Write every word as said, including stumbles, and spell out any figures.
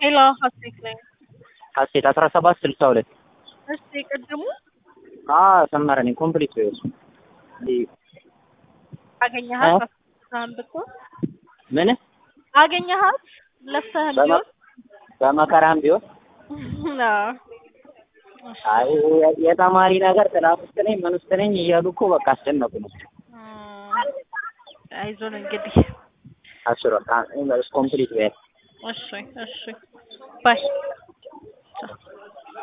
ሄሎ ሀሴት ነኝ። ሀሴት አስራ ሰባት ስልሳ ሁለት እሺ ቅድሙ አዎ ሰመረ ነኝ። ኮምፕሊት ነው እሱ አገኘሃት? አስታን ብትሆን ምን አገኘሃት? ለፍተህም ቢሆን በመከራም ቢሆን አይ የተማሪ ነገር ክላስ ውስጥ ነኝ ምን ውስጥ ነኝ እያሉ እኮ በቃ አስጨነቁኝ። አይዞን እንግዲህ አስሮ ኮምፕሊት ነው። እሺ እሺ ባይ